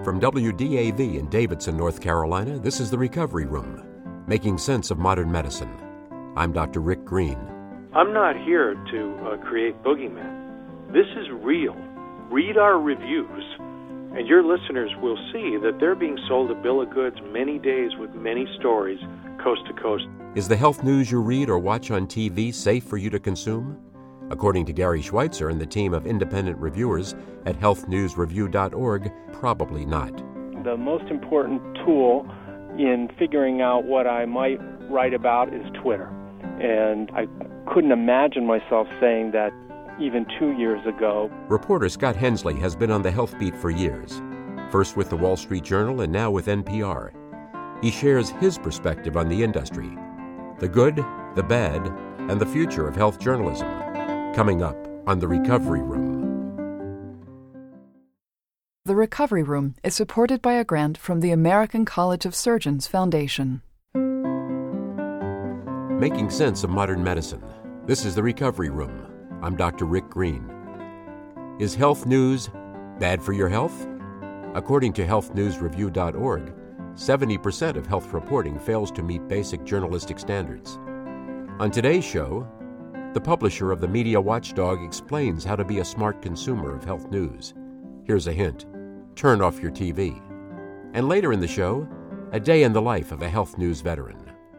From WDAV in Davidson, North Carolina, this is The Recovery Room, making sense of modern medicine. I'm Dr. Rick Green. I'm not here to create boogeymen. This is real. Read our reviews, and your listeners will see that they're being sold a bill of goods many days with many stories, coast to coast. Is the health news you read or watch on TV safe for you to consume? According to Gary Schweitzer and the team of independent reviewers at healthnewsreview.org, probably not. The most important tool in figuring out what I might write about is Twitter. And I couldn't imagine myself saying that even 2 years ago. Reporter Scott Hensley has been on the health beat for years, first with the Wall Street Journal and now with NPR. He shares his perspective on the industry, the good, the bad, and the future of health journalism. Coming up on The Recovery Room. The Recovery Room is supported by a grant from the American College of Surgeons Foundation. Making sense of modern medicine. This is The Recovery Room. I'm Dr. Rick Green. Is health news bad for your health? According to healthnewsreview.org, 70% of health reporting fails to meet basic journalistic standards. On today's show, the publisher of the Media Watchdog explains how to be a smart consumer of health news. Here's a hint: turn off your TV. And later in the show, a day in the life of a health news veteran.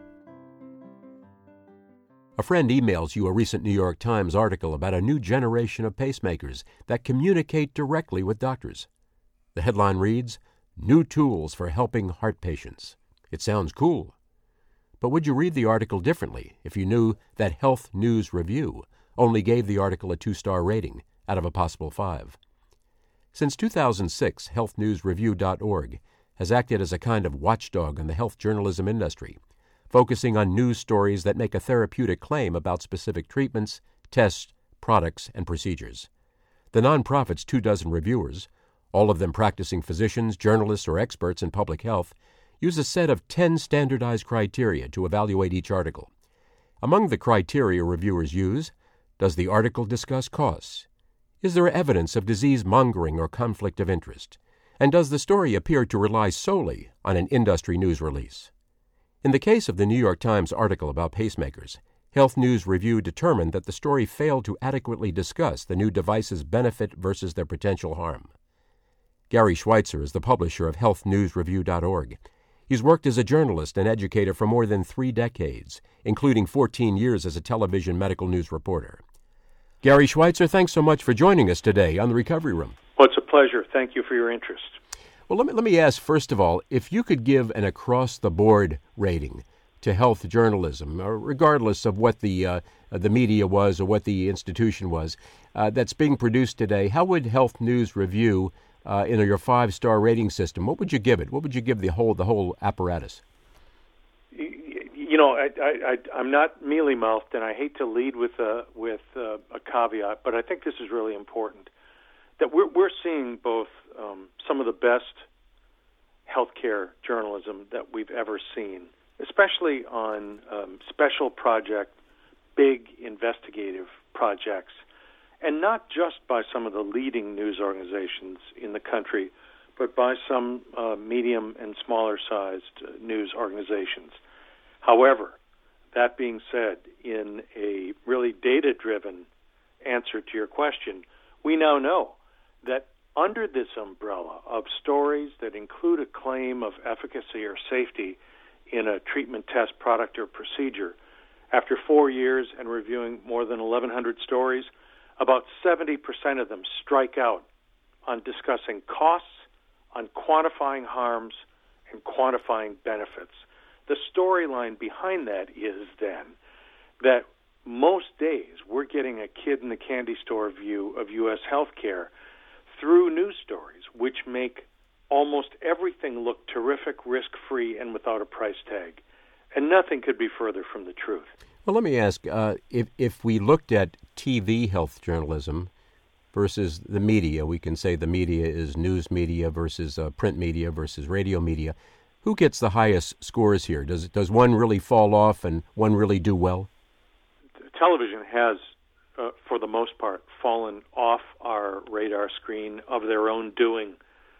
A friend emails you a recent New York Times article about a new generation of pacemakers that communicate directly with doctors. The headline reads, "New Tools for Helping Heart Patients." It sounds cool. But would you read the article differently if you knew that Health News Review only gave the article a 2-star rating out of a possible 5? Since 2006, healthnewsreview.org has acted as a kind of watchdog on the health journalism industry, focusing on news stories that make a therapeutic claim about specific treatments, tests, products, and procedures. The nonprofit's 24 reviewers, all of them practicing physicians, journalists, or experts in public health, use a set of 10 standardized criteria to evaluate each article. Among the criteria reviewers use: does the article discuss costs? Is there evidence of disease-mongering or conflict of interest? And does the story appear to rely solely on an industry news release? In the case of the New York Times article about pacemakers, Health News Review determined that the story failed to adequately discuss the new device's benefit versus their potential harm. Gary Schweitzer is the publisher of healthnewsreview.org. He's worked as a journalist and educator for more than 3 decades, including 14 years as a television medical news reporter. Gary Schweitzer, thanks so much for joining us today on The Recovery Room. Well, it's a pleasure. Thank you for your interest. Well, let me ask, first of all, if you could give an across-the-board rating to health journalism, regardless of what the media was or what the institution was, that's being produced today, how would Health News Review in your 5-star rating system, what would you give it? What would you give the whole apparatus? You know, I'm not mealy-mouthed, and I hate to lead with a caveat, but I think this is really important. That we're seeing both some of the best healthcare journalism that we've ever seen, especially on special project, big investigative projects. And not just by some of the leading news organizations in the country, but by some medium and smaller-sized news organizations. However, that being said, in a really data-driven answer to your question, we now know that under this umbrella of stories that include a claim of efficacy or safety in a treatment, test, product, or procedure, after 4 years and reviewing more than 1,100 stories, about 70% of them strike out on discussing costs, on quantifying harms, and quantifying benefits. The storyline behind that is then that most days we're getting a kid in the candy store view of U.S. healthcare through news stories, which make almost everything look terrific, risk-free, and without a price tag. And nothing could be further from the truth. Well, let me ask, if we looked at TV health journalism versus the media, we can say the media is news media versus print media versus radio media. Who gets the highest scores here? Does one really fall off and one really do well? Television has, for the most part, fallen off our radar screen of their own doing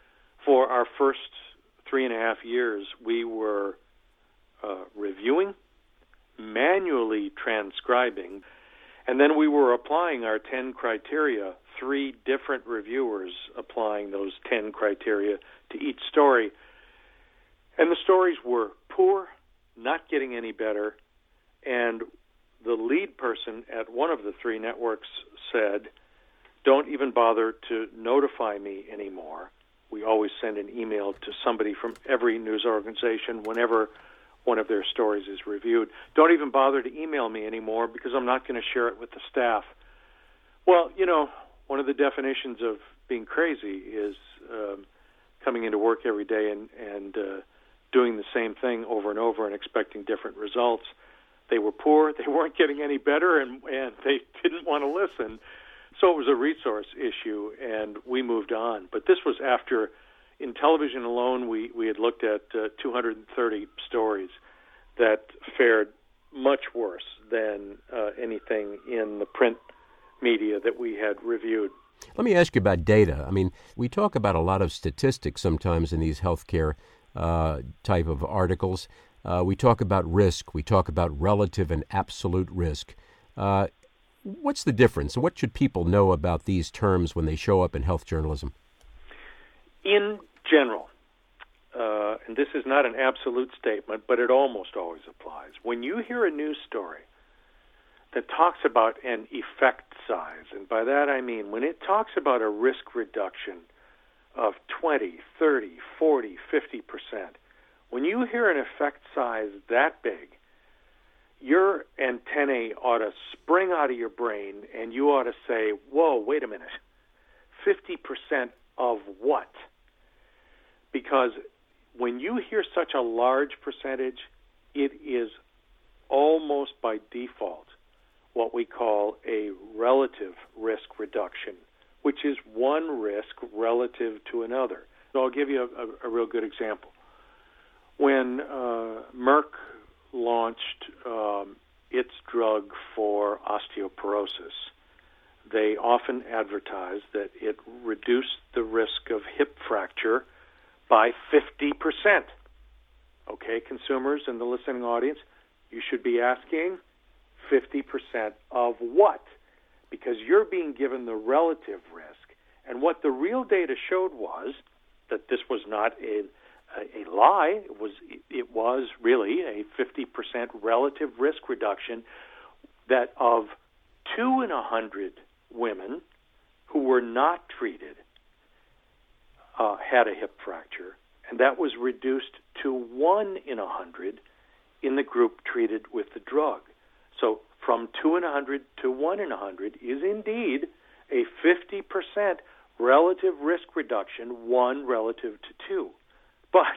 For our first 3.5 years, we were reviewing, manually transcribing, and then we were applying our 10 criteria, 3 different reviewers applying those 10 criteria to each story. And the stories were poor, not getting any better, and the lead person at one of the 3 networks said, "Don't even bother to notify me anymore." We always send an email to somebody from every news organization whenever one of their stories is reviewed. "Don't even bother to email me anymore because I'm not going to share it with the staff." Well, one of the definitions of being crazy is coming into work every day and doing the same thing over and over and expecting different results. They were poor, they weren't getting any better, and they didn't want to listen. So it was a resource issue, and we moved on. But this was after, in television alone, we had looked at 230 stories that fared much worse than anything in the print media that we had reviewed. Let me ask you about data. I mean, we talk about a lot of statistics sometimes in these healthcare type of articles. We talk about risk. We talk about relative and absolute risk. What's the difference? What should people know about these terms when they show up in health journalism? In general, and this is not an absolute statement, but it almost always applies. When you hear a news story that talks about an effect size, and by that I mean when it talks about a risk reduction of 20, 30, 40, 50%, when you hear an effect size that big, your antennae ought to spring out of your brain, and you ought to say, whoa, wait a minute, 50% of what? Because when you hear such a large percentage, it is almost by default what we call a relative risk reduction, which is one risk relative to another. So I'll give you a real good example. When Merck launched its drug for osteoporosis, they often advertised that it reduced the risk of hip fracture by 50%. Okay, consumers and the listening audience, you should be asking 50% of what? Because you're being given the relative risk. And what the real data showed was that this was not a lie. It was really a 50% relative risk reduction, that of 2 in 100 women who were not treated had a hip fracture, and that was reduced to 1 in 100 in the group treated with the drug. So from 2 in 100 to 1 in 100 is indeed a 50% relative risk reduction, 1 relative to 2. But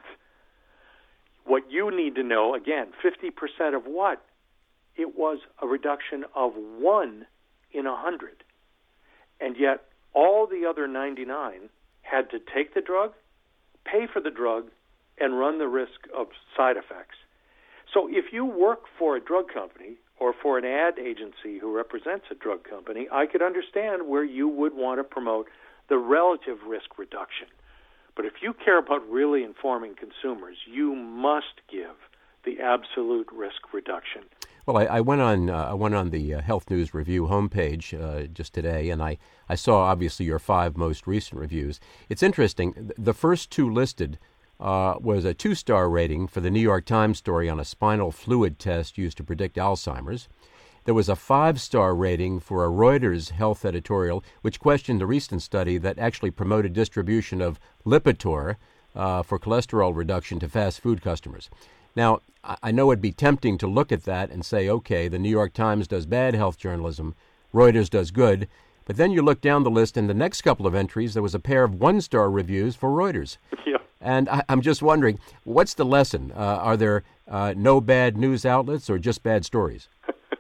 what you need to know, again, 50% of what? It was a reduction of 1 in 100. And yet all the other 99 had to take the drug, pay for the drug, and run the risk of side effects. So if you work for a drug company or for an ad agency who represents a drug company, I could understand where you would want to promote the relative risk reduction. But if you care about really informing consumers, you must give the absolute risk reduction. Well, I went on the Health News Review homepage just today, and I saw obviously your 5 most recent reviews. It's interesting. The first 2 listed was a 2-star rating for the New York Times story on a spinal fluid test used to predict Alzheimer's. There was a 5-star rating for a Reuters health editorial, which questioned the recent study that actually promoted distribution of Lipitor for cholesterol reduction to fast food customers. Now, I know it'd be tempting to look at that and say, okay, the New York Times does bad health journalism, Reuters does good, but then you look down the list, and the next couple of entries, there was a pair of 1-star reviews for Reuters. Yeah. And I'm just wondering, what's the lesson? Are there no bad news outlets or just bad stories?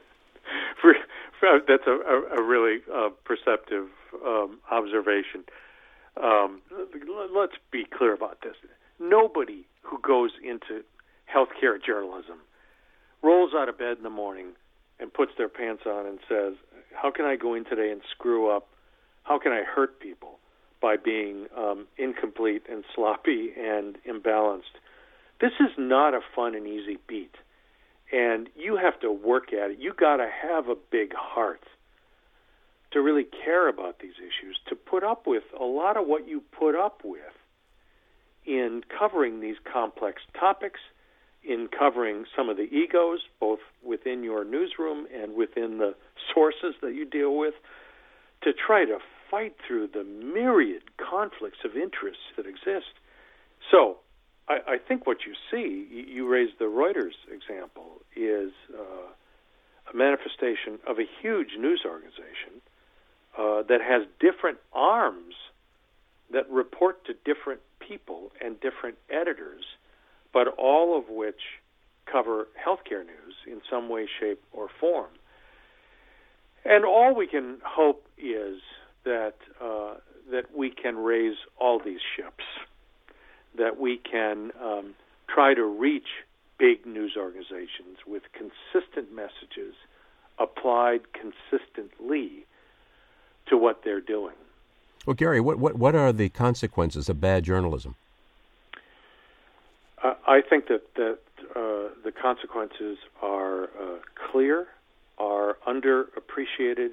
That's a really perceptive observation. Let's be clear about this. Nobody who goes into healthcare journalism rolls out of bed in the morning and puts their pants on and says, how can I go in today and screw up? How can I hurt people by being incomplete and sloppy and imbalanced. This is not a fun and easy beat, and you have to work at it. You got to have a big heart to really care about these issues, to put up with a lot of what you put up with in covering these complex topics, in covering some of the egos, both within your newsroom and within the sources that you deal with, to try to fight through the myriad conflicts of interests that exist. So I think what you see, you raised the Reuters example, is a manifestation of a huge news organization that has different arms that report to different people and different editors, but all of which cover healthcare news in some way, shape, or form. And all we can hope is that we can raise all these ships, that we can try to reach big news organizations with consistent messages applied consistently to what they're doing. Well, Gary, what are the consequences of bad journalism? I think that the consequences are clear, are underappreciated,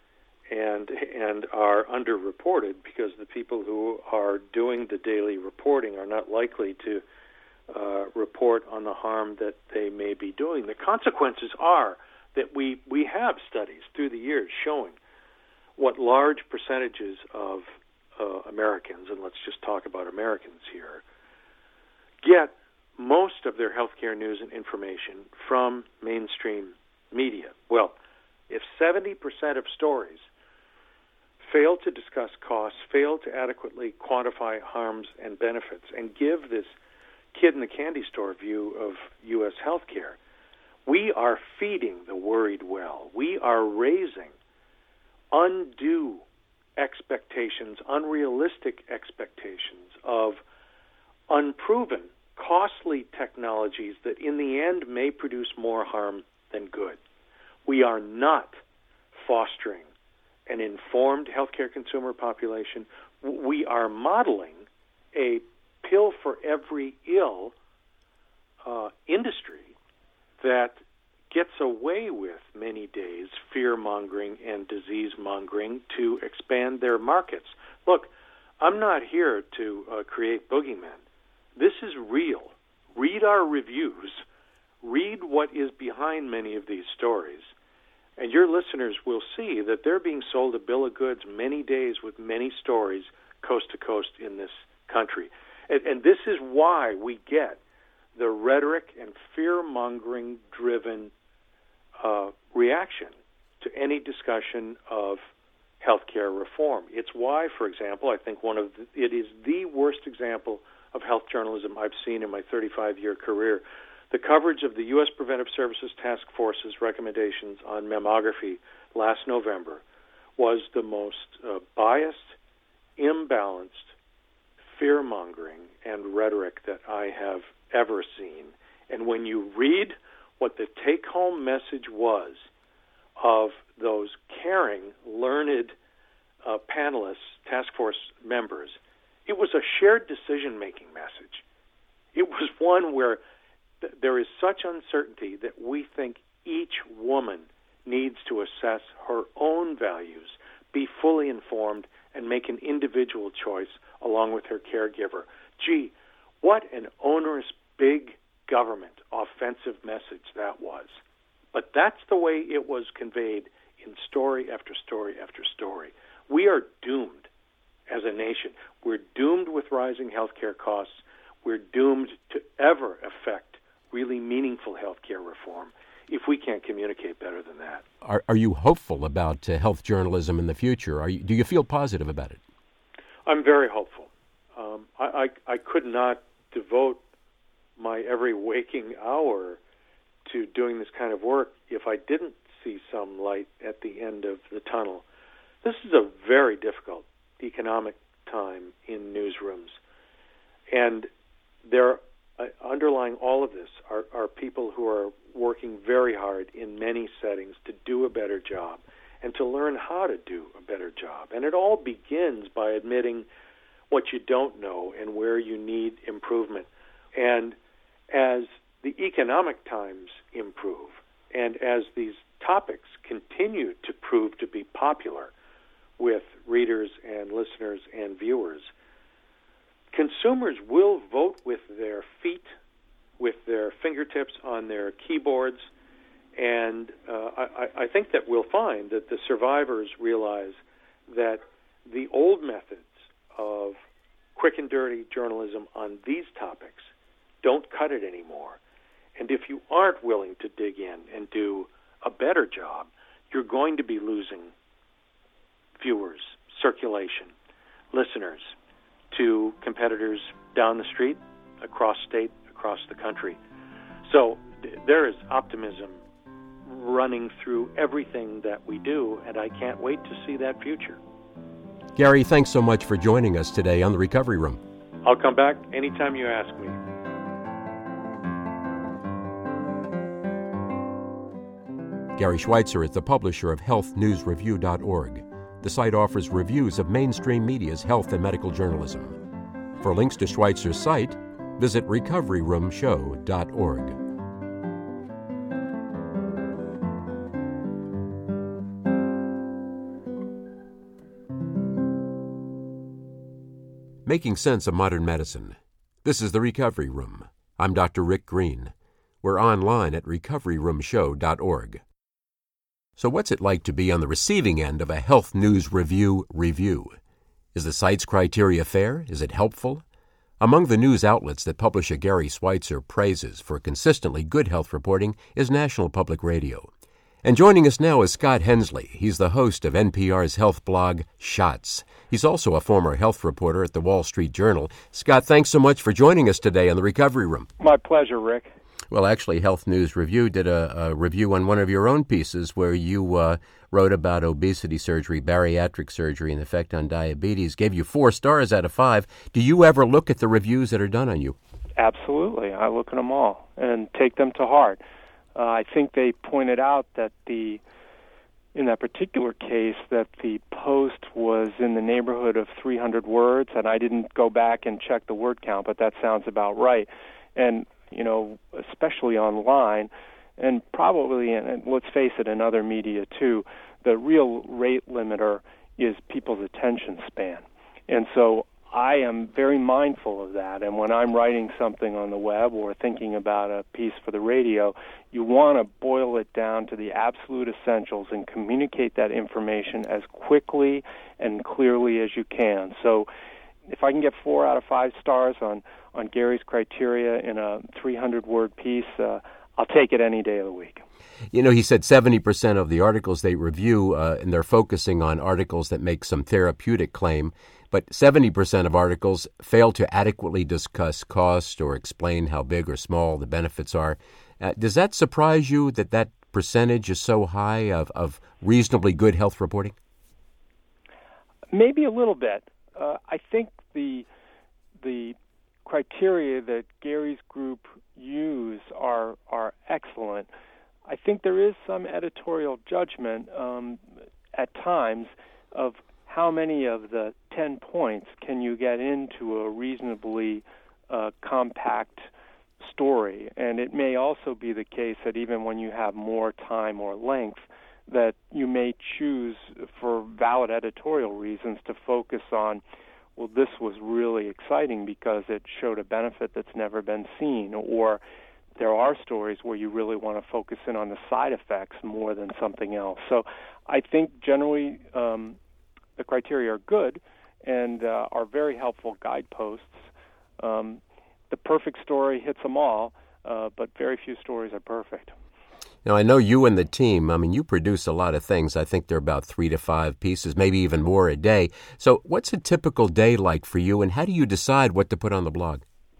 and are underreported because the people who are doing the daily reporting are not likely to report on the harm that they may be doing. The consequences are that we have studies through the years showing what large percentages of Americans, and let's just talk about Americans here, get most of their healthcare news and information from mainstream media. Well, if 70% of stories fail to discuss costs, fail to adequately quantify harms and benefits, and give this kid in the candy store view of U.S. healthcare, we are feeding the worried well. We are raising undue expectations, unrealistic expectations of unproven, costly technologies that in the end may produce more harm than good. We are not fostering an informed healthcare consumer population. We are modeling a pill for every ill industry that gets away with many days fear-mongering and disease-mongering to expand their markets. Look, I'm not here to create boogeymen. This is real. Read our reviews. Read what is behind many of these stories. And your listeners will see that they're being sold a bill of goods many days with many stories coast to coast in this country. And this is why we get the rhetoric and fear-mongering driven reaction to any discussion of healthcare reform. It's why, for example, I think it is the worst example of health journalism I've seen in my 35-year career. The coverage of the U.S. Preventive Services Task Force's recommendations on mammography last November was the most biased, imbalanced, fear-mongering, and rhetoric that I have ever seen. And when you read what the take-home message was of those caring, learned panelists, task force members, it was a shared decision-making message. It was one where there is such uncertainty that we think each woman needs to assess her own values, be fully informed, and make an individual choice along with her caregiver. Gee, what an onerous, big government offensive message that was. But that's the way it was conveyed in story after story after story. We are doomed as a nation. We're doomed with rising healthcare costs. We're doomed to ever affect really meaningful healthcare reform if we can't communicate better than that. Are you hopeful about health journalism in the future? Do you feel positive about it? I'm very hopeful. I could not devote my every waking hour to doing this kind of work if I didn't see some light at the end of the tunnel. This is a very difficult economic time in newsrooms, and there, underlying all of this are people who are working very hard in many settings to do a better job. and to learn how to do a better job. And it all begins by admitting what you don't know and where you need improvement. And as the economic times improve, and as these topics continue to prove to be popular with readers and listeners and viewers, consumers will vote with their feet, with their fingertips on their keyboards, and I think that we'll find that the survivors realize that the old methods of quick and dirty journalism on these topics don't cut it anymore. And if you aren't willing to dig in and do a better job, you're going to be losing viewers, circulation, listeners to competitors down the street, across state, across the country. So there is optimism running through everything that we do, and I can't wait to see that future. Gary, thanks so much for joining us today on The Recovery Room. I'll come back anytime you ask me. Gary Schweitzer is the publisher of HealthNewsReview.org. The site offers reviews of mainstream media's health and medical journalism. For links to Schweitzer's site, visit recoveryroomshow.org. Making sense of modern medicine. This is The Recovery Room. I'm Dr. Rick Green. We're online at recoveryroomshow.org. So what's it like to be on the receiving end of a Health News Review review? Is the site's criteria fair? Is it helpful? Among the news outlets that publish a Gary Schweitzer praises for consistently good health reporting is National Public Radio. And joining us now is Scott Hensley. He's the host of NPR's health blog, Shots. He's also a former health reporter at the Wall Street Journal. Scott, thanks so much for joining us today on The Recovery Room. My pleasure, Rick. Well, actually, Health News Review did a review on one of your own pieces where you wrote about obesity surgery, bariatric surgery, and the effect on diabetes, gave you 4 stars out of 5. Do you ever look at the reviews that are done on you? Absolutely. I look at them all and take them to heart. I think they pointed out that in that particular case, that the post was in the neighborhood of 300 words, and I didn't go back and check the word count, but that sounds about right. And especially online, and probably, and let's face it, in other media too, the real rate limiter is people's attention span. And so I am very mindful of that. And when I'm writing something on the web or thinking about a piece for the radio, you want to boil it down to the absolute essentials and communicate that information as quickly and clearly as you can. So if I can get 4 out of 5 stars on Gary's criteria in a 300-word piece, I'll take it any day of the week. He said 70% of the articles they review, and they're focusing on articles that make some therapeutic claim, but 70% of articles fail to adequately discuss cost or explain how big or small the benefits are. Does that surprise you that percentage is so high of reasonably good health reporting? Maybe a little bit. I think the criteria that Gary's group use are excellent. I think there is some editorial judgment at times of how many of the 10 points can you get into a reasonably compact story. And it may also be the case that even when you have more time or length, that you may choose for valid editorial reasons to focus on, well, this was really exciting because it showed a benefit that's never been seen, or there are stories where you really want to focus in on the side effects more than something else. So I think generally the criteria are good and are very helpful guideposts. The perfect story hits them all, but very few stories are perfect. Now, I know you and the team, you produce a lot of things. I think there are about 3 to 5 pieces, maybe even more a day. So what's a typical day like for you, and how do you decide what to put on the blog?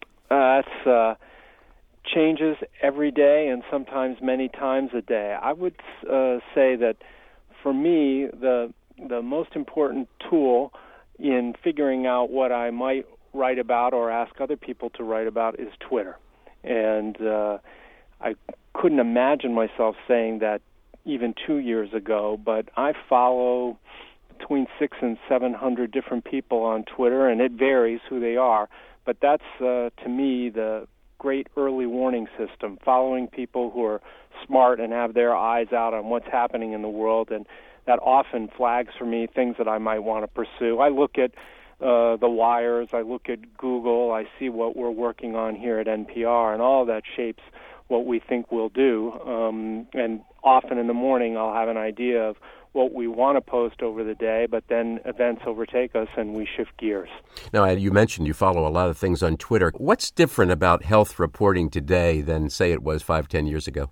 It changes every day and sometimes many times a day. I would say that for me, the most important tool in figuring out what I might write about or ask other people to write about is Twitter. And I couldn't imagine myself saying that even 2 years ago, but I follow between 600 and 700 different people on Twitter, and it varies who they are. But that's, to me, the great early warning system, following people who are smart and have their eyes out on what's happening in the world, and that often flags for me things that I might want to pursue. I look at the wires, I look at Google, I see what we're working on here at NPR, and all that shapes what we think we'll do. And often in the morning I'll have an idea of what we want to post over the day, but then events overtake us and we shift gears. Now, you mentioned you follow a lot of things on Twitter. What's different about health reporting today than, say, it was 5-10 years ago?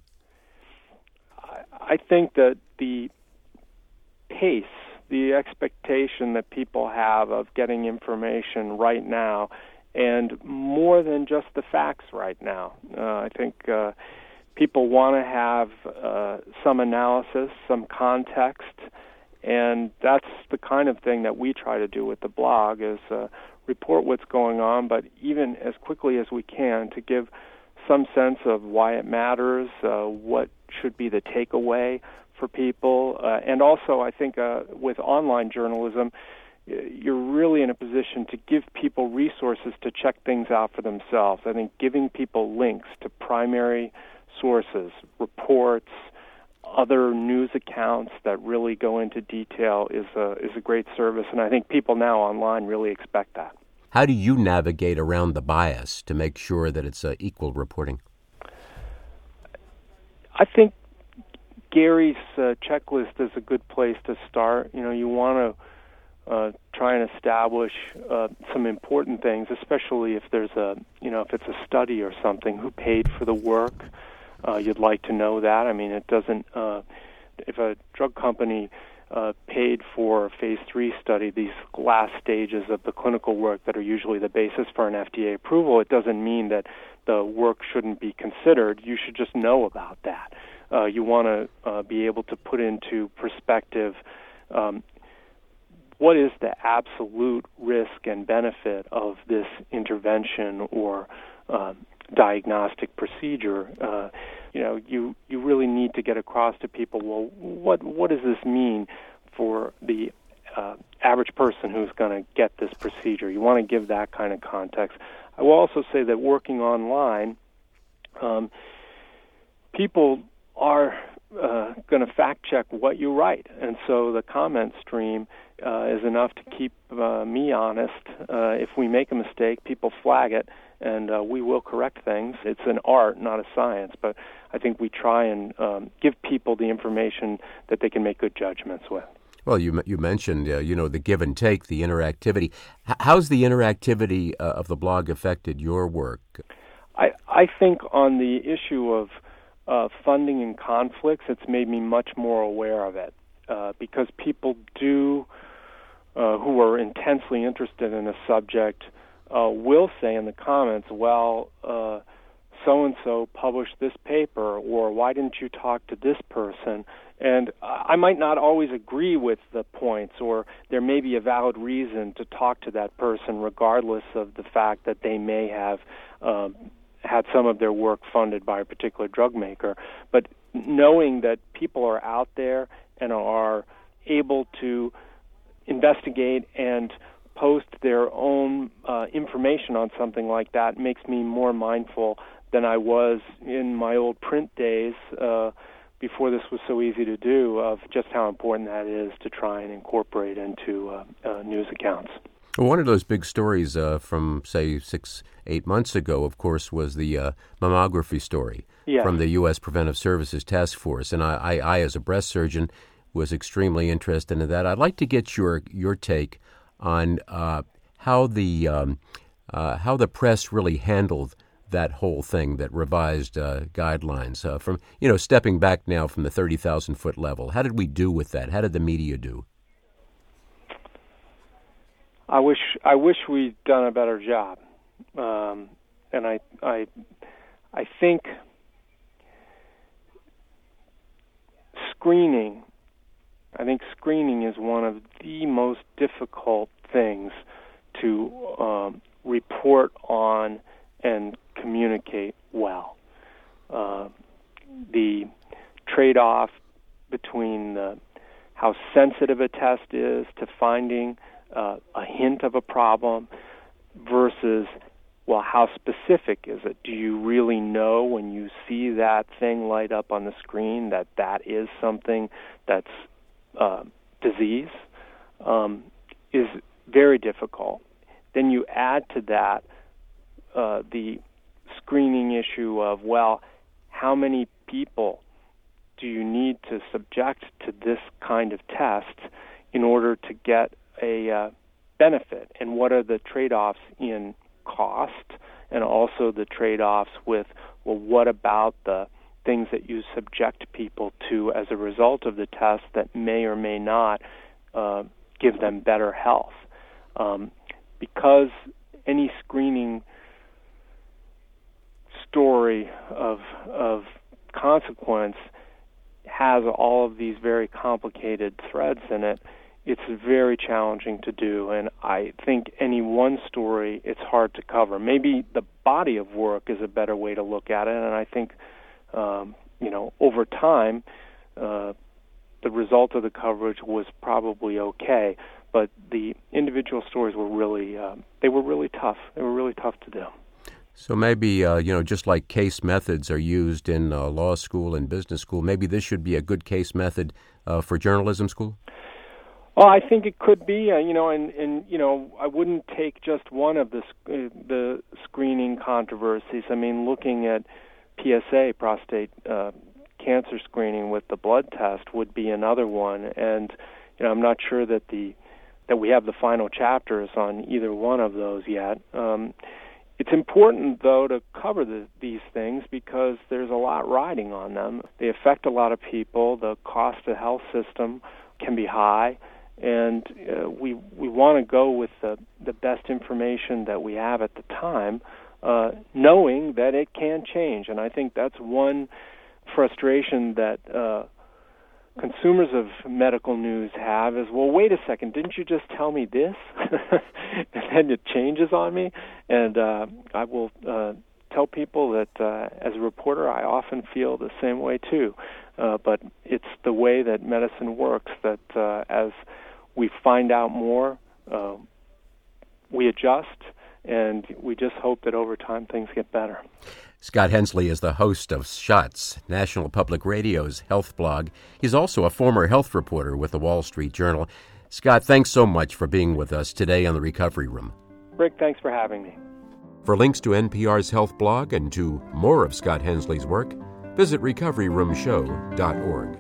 I think that the pace, the expectation that people have of getting information right now, and more than just the facts right now. I think people want to have some analysis, some context, and that's the kind of thing that we try to do with the blog, is report what's going on, but even as quickly as we can to give some sense of why it matters, what should be the takeaway for people. And also, I think with online journalism, you're really in a position to give people resources to check things out for themselves. I think giving people links to primary sources, reports, other news accounts that really go into detail is a great service, and I think people now online really expect that. How do you navigate around the bias to make sure that it's equal reporting? I think Gary's checklist is a good place to start. You want to try and establish some important things, especially if there's if it's a study or something, who paid for the work. You'd like to know that. I mean, it doesn't, if a drug company paid for a phase 3 study, these last stages of the clinical work that are usually the basis for an FDA approval, it doesn't mean that the work shouldn't be considered. You should just know about that. You want to be able to put into perspective what is the absolute risk and benefit of this intervention or diagnostic procedure. You really need to get across to people, well, what does this mean for the average person who's going to get this procedure? You want to give that kind of context. I will also say that working online, people are going to fact check what you write, and so the comment stream is enough to keep me honest. If we make a mistake, people flag it, and we will correct things. It's an art, not a science, but I think we try and give people the information that they can make good judgments with. Well, you mentioned, the give and take, the interactivity. How's the interactivity of the blog affected your work? I think on the issue of funding and conflicts, it's made me much more aware of it because people who are intensely interested in a subject will say in the comments, well, so-and-so published this paper, or why didn't you talk to this person? And I might not always agree with the points, or there may be a valid reason to talk to that person regardless of the fact that they may have had some of their work funded by a particular drug maker. But knowing that people are out there and are able to investigate and post their own information on something like that makes me more mindful than I was in my old print days before this was so easy to do, of just how important that is to try and incorporate into news accounts. One of those big stories from, say, 6-8 months ago, of course, was the mammography story from the U.S. Preventive Services Task Force. And I, as a breast surgeon, was extremely interested in that. I'd like to get your take on how the press really handled that whole thing, that revised guidelines from stepping back now from the 30,000-foot level. How did we do with that? How did the media do? I wish we'd done a better job, and I think screening. I think screening is one of the most difficult things to report on and communicate well. The trade-off between how sensitive a test is to finding a hint of a problem versus, well, how specific is it? Do you really know when you see that thing light up on the screen that that is something that's disease? Is very difficult. Then you add to that the screening issue of, well, how many people do you need to subject to this kind of test in order to get a benefit? And what are the trade-offs in cost, and also the trade-offs with, well, what about the things that you subject people to as a result of the test that may or may not give them better health? Because any screening story of consequence has all of these very complicated threads in it, it's very challenging to do. And I think any one story, it's hard to cover. Maybe the body of work is a better way to look at it, and I think, over time, the result of the coverage was probably okay. But the individual stories were really, they were really tough. They were really tough to do. So maybe, just like case methods are used in law school and business school, maybe this should be a good case method for journalism school? Well, I think it could be, I wouldn't take just one of the screening controversies. I mean, looking at PSA, prostate cancer screening with the blood test, would be another one. And I'm not sure that we have the final chapters on either one of those yet. It's important, though, to cover these things because there's a lot riding on them. They affect a lot of people. The cost of the health system can be high, and we want to go with the best information that we have at the time, knowing that it can change. And I think that's one frustration that consumers of medical news have is, well, wait a second, didn't you just tell me this? And then it changes on me. And I will tell people that as a reporter, I often feel the same way too. But it's the way that medicine works that as we find out more, we adjust, and we just hope that over time things get better. Scott Hensley is the host of Shots, National Public Radio's health blog. He's also a former health reporter with the Wall Street Journal. Scott, thanks so much for being with us today on The Recovery Room. Rick, thanks for having me. For links to NPR's health blog and to more of Scott Hensley's work, visit recoveryroomshow.org.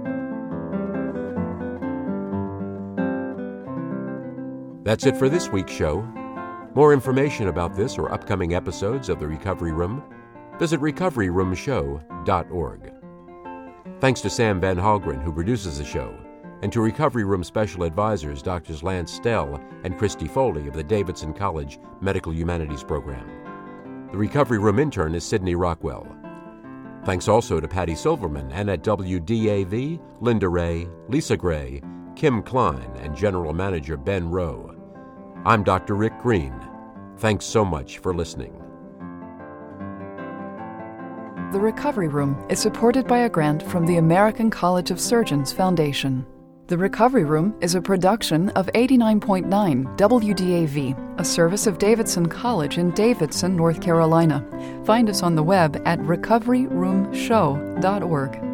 That's it for this week's show. More information about this or upcoming episodes of The Recovery Room, visit recoveryroomshow.org. Thanks to Sam Van Halgren, who produces the show, and to Recovery Room special advisors Drs. Lance Stell and Christy Foley of the Davidson College Medical Humanities Program. The Recovery Room intern is Sidney Rockwell. Thanks also to Patty Silverman and at WDAV, Linda Ray, Lisa Gray, Kim Klein, and General Manager Ben Rowe. I'm Dr. Rick Green. Thanks so much for listening. The Recovery Room is supported by a grant from the American College of Surgeons Foundation. The Recovery Room is a production of 89.9 WDAV, a service of Davidson College in Davidson, North Carolina. Find us on the web at recoveryroomshow.org.